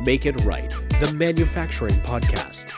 Make It Right, the manufacturing podcast.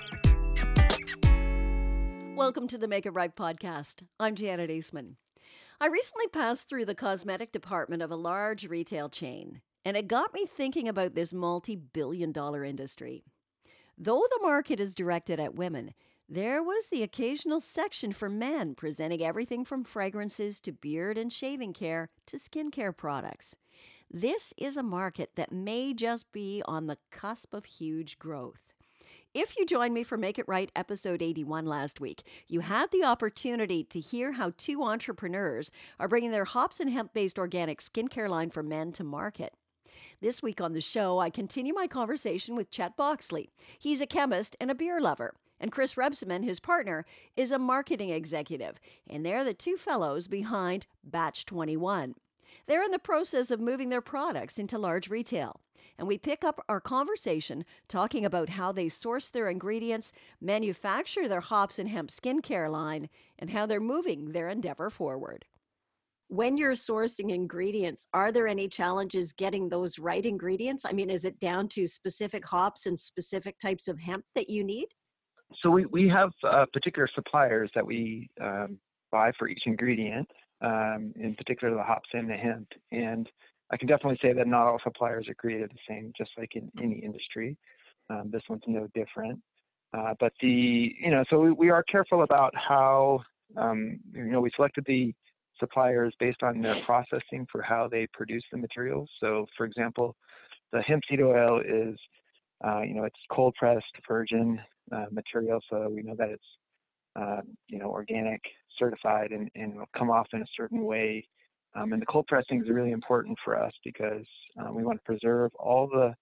Welcome to the Make It Right podcast. I'm Janet Eastman. I recently passed through the cosmetic department of a large retail chain, and it got me thinking about this multi-billion-dollar industry. Though the market is directed at women, there was the occasional section for men presenting everything from fragrances to beard and shaving care to skincare products. This is a market that may just be on the cusp of huge growth. If you joined me for Make It Right episode 81 last week, you had the opportunity to hear how two entrepreneurs are bringing their hops and hemp-based organic skincare line for men to market. This week on the show, I continue my conversation with Chet Boxley. He's a chemist and a beer lover. And Chris Rebsamen, his partner, is a marketing executive. And they're the two fellows behind Batch 21. They're in the process of moving their products into large retail. And we pick up our conversation talking about how they source their ingredients, manufacture their hops and hemp skincare line, and how they're moving their endeavor forward. When you're sourcing ingredients, are there any challenges getting those right ingredients? I mean, is it down to specific hops and specific types of hemp that you need? So we have particular suppliers that we buy for each ingredient, in particular the hops and the hemp. And I can definitely say that not all suppliers are created the same, just like in any industry. This one's no different. But so we are careful about how, we selected the suppliers based on their processing for how they produce the materials. So, for example, the hemp seed oil is, it's cold pressed virgin material, so we know that it's, organic, certified, and will come off in a certain way. And the cold pressing is really important for us because we want to preserve all the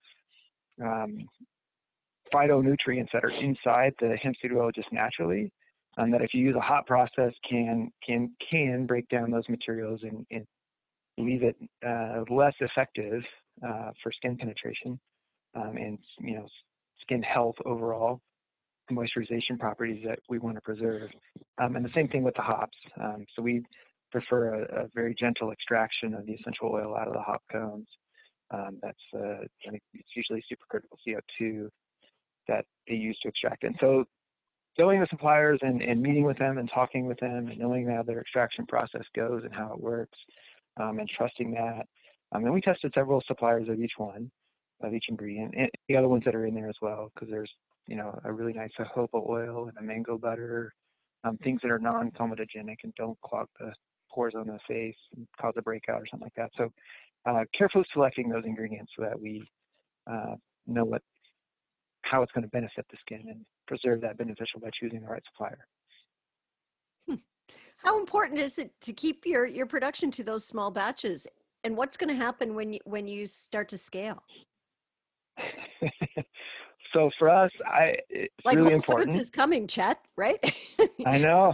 phytonutrients that are inside the hemp seed oil just naturally. And that if you use a hot process, can break down those materials and leave it less effective for skin penetration and skin health overall, moisturization properties that we want to preserve. And the same thing with the hops. So we prefer a very gentle extraction of the essential oil out of the hop cones. It's usually supercritical CO2 that they use to extract it. And so knowing the suppliers and meeting with them and talking with them and knowing how their extraction process goes and how it works, and trusting that. And we tested several suppliers of each one, of each ingredient, and the other ones that are in there as well, because there's a really nice jojoba oil and a mango butter, things that are non-comedogenic and don't clog the pores on the face and cause a breakout or something like that. So carefully selecting those ingredients so that we know how it's going to benefit the skin and preserve that beneficial by choosing the right supplier. How important is it to keep your production to those small batches? And what's going to happen when you start to scale? So for us, it's like really Whole important. Foods is coming, Chet, right? I know.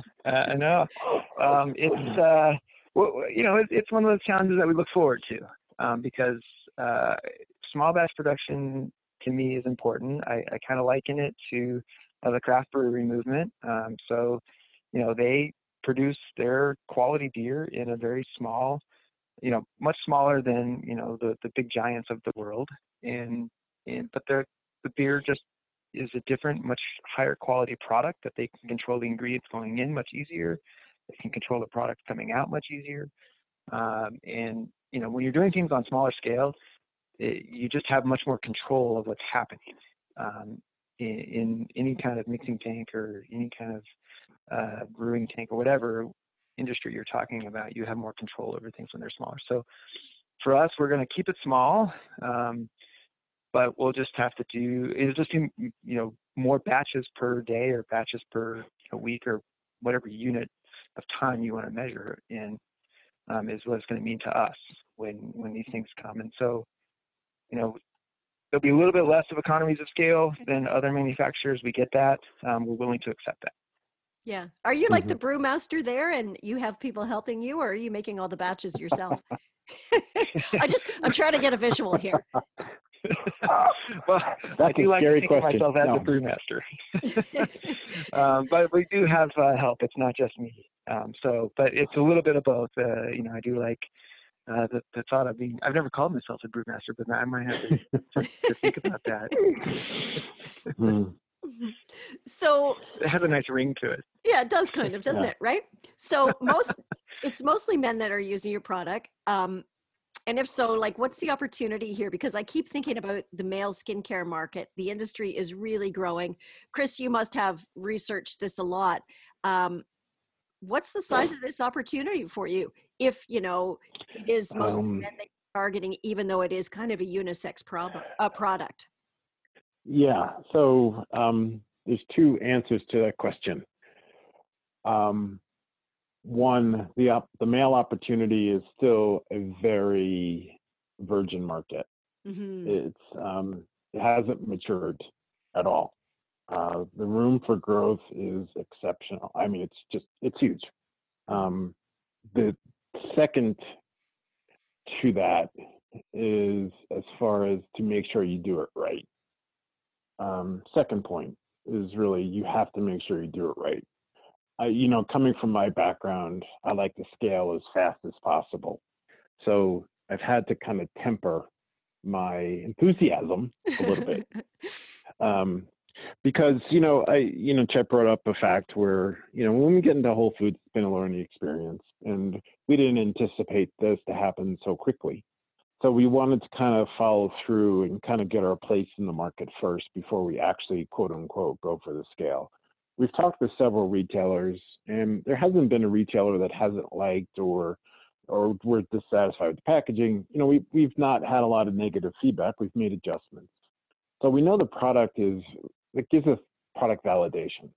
It's one of those challenges that we look forward to because small batch production to me is important. I kind of liken it to the craft brewery movement. So they produce their quality beer in a very small, much smaller than the big giants of the world, but the beer just is a different, much higher quality product that they can control the ingredients going in much easier. They can control the product coming out much easier. And when you're doing things on smaller scale, you just have much more control of what's happening in any kind of mixing tank or any kind of brewing tank or whatever industry you're talking about. You have more control over things when they're smaller. So for us, we're going to keep it small, but we'll just have to do more batches per day or batches per week or whatever unit of time you want to measure in is what it's going to mean to us when these things come. And so there'll be a little bit less of economies of scale than other manufacturers. We get that. We're willing to accept that. Yeah. Are you like the brewmaster there and you have people helping you, or are you making all the batches yourself? I'm trying to get a visual here. Well, that's I do like to think of question. myself as a brewmaster. But we do have help. It's not just me. But it's a little bit of both. I do like the thought of being, I've never called myself a brewmaster, but I might have to think about that. So it has a nice ring to it. Yeah, it does kind of, doesn't it? Right? So it's mostly men that are using your product. And if so, like, what's the opportunity here? Because I keep thinking about the male skincare market. The industry is really growing. Chris, you must have researched this a lot. What's the size of this opportunity for you? If, it is mostly men that you're targeting, even though it is kind of a unisex product. Yeah. So there's two answers to that question. One, the male opportunity is still a very virgin market. Mm-hmm. It hasn't matured at all. The room for growth is exceptional. I mean, it's huge. The second to that is as far as to make sure you do it right. Second point is really, you have to make sure you do it right. Coming from my background, I like to scale as fast as possible. So I've had to kind of temper my enthusiasm a little bit. Because, Chet brought up a fact where, when we get into Whole Foods, it's been a learning experience, and we didn't anticipate this to happen so quickly. So we wanted to kind of follow through and kind of get our place in the market first before we actually, quote unquote, go for the scale. We've talked with several retailers, and there hasn't been a retailer that hasn't liked or we're dissatisfied with the packaging. We've not had a lot of negative feedback. We've made adjustments. So we know the product it gives us product validation.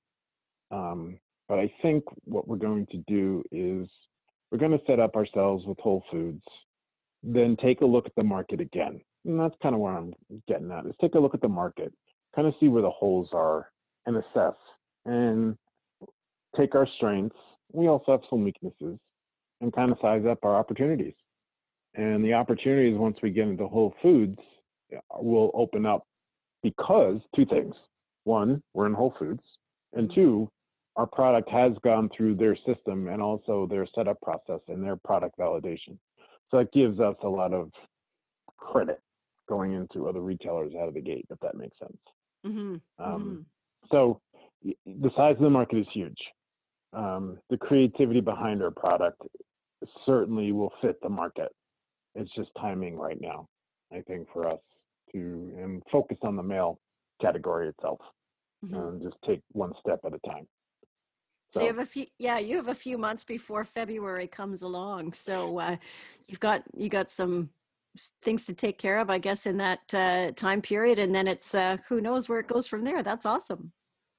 But I think what we're going to do is we're going to set up ourselves with Whole Foods, then take a look at the market again. And that's kind of where I'm getting at, is take a look at the market, kind of see where the holes are and assess and take our strengths. We also have some weaknesses and kind of size up our opportunities. And the opportunities, once we get into Whole Foods, will open up because two things. One, we're in Whole Foods. And two, our product has gone through their system and also their setup process and their product validation. So it gives us a lot of credit going into other retailers out of the gate, if that makes sense. Mm-hmm. So the size of the market is huge. The creativity behind our product certainly will fit the market. It's just timing right now, I think, for us to focus on the category itself, and just take one step at a time. So you have a few months before February comes along. So you got some things to take care of, I guess, in that time period, and then it's who knows where it goes from there. That's awesome.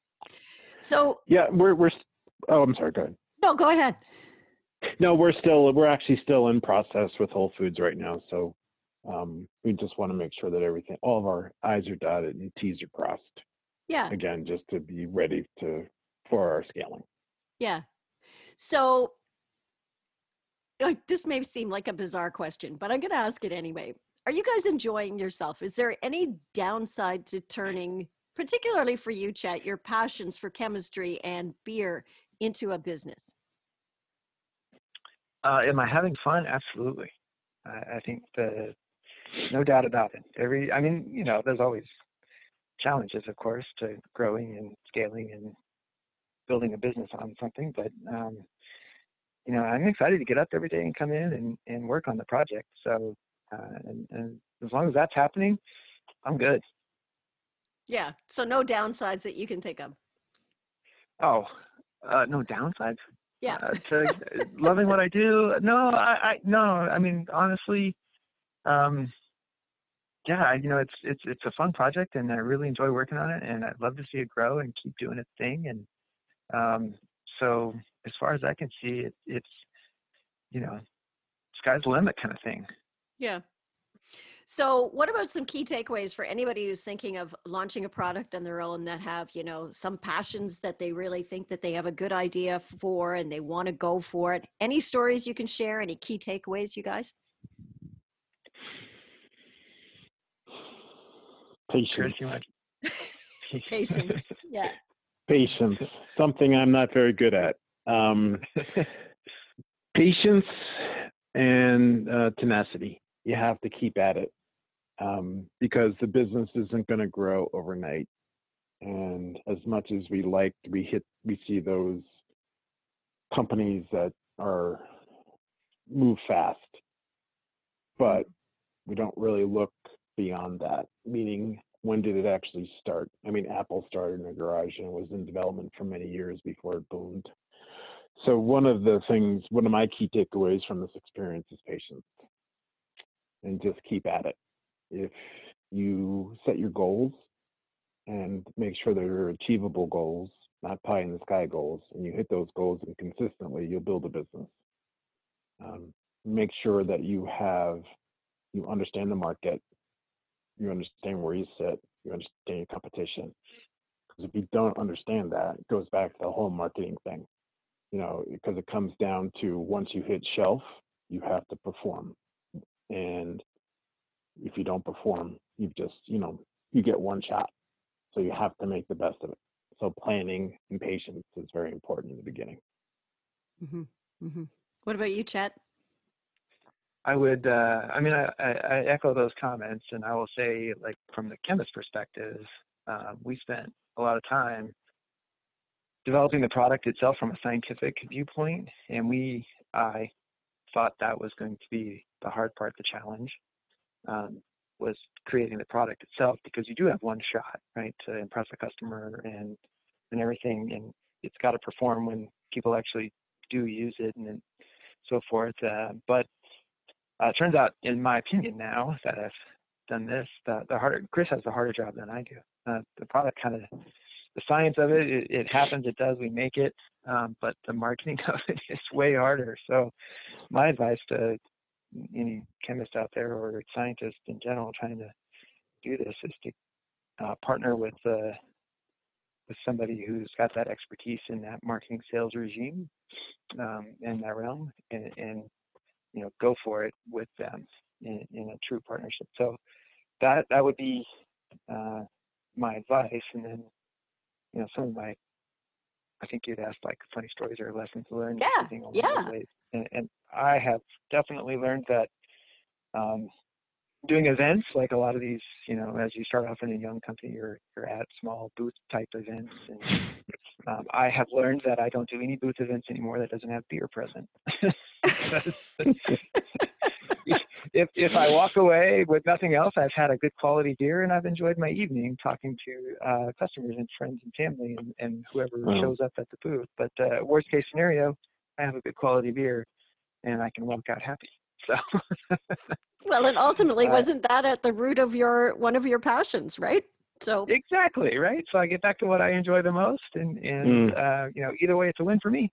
So yeah, we're. Oh, I'm sorry. Go ahead. No, go ahead. No, we're actually still in process with Whole Foods right now. So we just want to make sure that all of our I's are dotted and T's are crossed. Yeah. Again, just to be ready for our scaling. Yeah. So this may seem like a bizarre question, but I'm going to ask it anyway. Are you guys enjoying yourself? Is there any downside to turning, particularly for you, Chet, your passions for chemistry and beer into a business? Am I having fun? Absolutely. I think no doubt about it. There's always challenges, of course, to growing and scaling and building a business on something. But, I'm excited to get up every day and come in and work on the project. So, and as long as that's happening, I'm good. Yeah. So no downsides that you can think of. Oh, no downsides? Yeah. To loving what I do? No, I mean, honestly, it's a fun project, and I really enjoy working on it, and I'd love to see it grow and keep doing its thing. And so as far as I can see, it's sky's the limit kind of thing. Yeah. So what about some key takeaways for anybody who's thinking of launching a product on their own that have, some passions that they really think that they have a good idea for and they want to go for it? Any stories you can share? Any key takeaways, you guys? Patience. Patience. Yeah. Patience. Something I'm not very good at. Patience and tenacity. You have to keep at it because the business isn't going to grow overnight. And as much as we see those companies that move fast, but we don't really look beyond that, meaning when did it actually start? I mean, Apple started in a garage and was in development for many years before it boomed. So one of my key takeaways from this experience is patience and just keep at it. If you set your goals and make sure they're achievable goals, not pie in the sky goals, and you hit those goals and consistently, you'll build a business. Make sure that you understand the market, you understand where you sit, you understand your competition. Because if you don't understand that, it goes back to the whole marketing thing. Because it comes down to once you hit shelf, you have to perform. And if you don't perform, you get one shot. So you have to make the best of it. So planning and patience is very important in the beginning. Mm-hmm. Mm-hmm. What about you, Chet? I would, I echo those comments, and I will say, like, from the chemist perspective, we spent a lot of time developing the product itself from a scientific viewpoint, and I thought that was going to be the hard part, the challenge, was creating the product itself, because you do have one shot, right, to impress a customer and everything, and it's got to perform when people actually do use it and so forth. But it turns out, in my opinion now that I've done this, Chris has the harder job than I do. The product the science of it happens, it does, we make it, but the marketing of it is way harder. So my advice to any chemist out there or scientist in general trying to do this is to partner with somebody who's got that expertise in that marketing sales regime, in that realm, and go for it with them in a true partnership. So that would be my advice. And then some of I think you'd asked like funny stories or lessons learned. Yeah. And I have definitely learned that doing events, like a lot of these, as you start off in a young company, you're at small booth type events. And I have learned that I don't do any booth events anymore that doesn't have beer present. If I walk away with nothing else, I've had a good quality beer and I've enjoyed my evening talking to customers and friends and family and whoever shows up at the booth. But worst case scenario, I have a good quality beer and I can walk out happy. So, well, and ultimately, wasn't that at the root of one of your passions, right? So exactly, right. So I get back to what I enjoy the most, and either way, it's a win for me.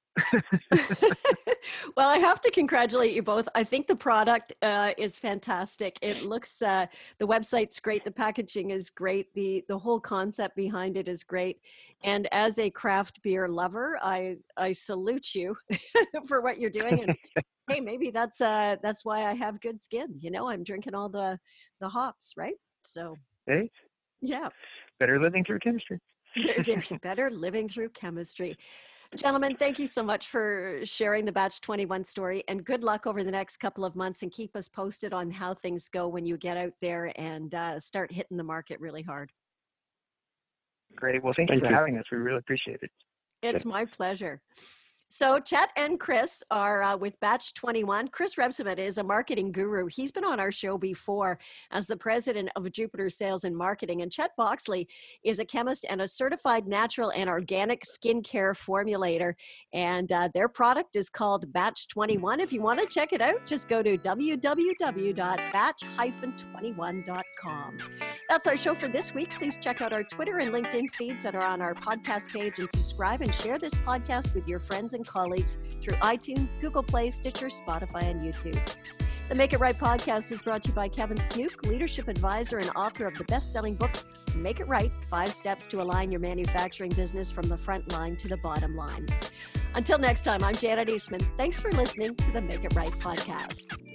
Well, I have to congratulate you both. I think the product is fantastic. It looks, the website's great. The packaging is great. The whole concept behind it is great. And as a craft beer lover, I salute you for what you're doing. And hey, maybe that's why I have good skin. I'm drinking all the hops, right? So hey, yeah, better living through chemistry. There's better living through chemistry. Gentlemen, thank you so much for sharing the Batch 21 story, and good luck over the next couple of months, and keep us posted on how things go when you get out there and start hitting the market really hard. Great. Well, thank you for having us. We really appreciate it. It's my pleasure. So Chet and Chris are with Batch 21. Chris Rebsamen is a marketing guru. He's been on our show before as the president of Jupiter Sales and Marketing. And Chet Boxley is a chemist and a certified natural and organic skincare formulator. And their product is called Batch 21. If you want to check it out, just go to www.batch-21.com. That's our show for this week. Please check out our Twitter and LinkedIn feeds that are on our podcast page, and subscribe and share this podcast with your friends and colleagues through iTunes, Google Play, Stitcher, Spotify, and YouTube. The Make It Right podcast is brought to you by Kevin Snook, leadership advisor and author of the best-selling book, Make It Right, 5 Steps to Align Your Manufacturing Business from the Front Line to the Bottom Line. Until next time, I'm Janet Eastman. Thanks for listening to the Make It Right podcast.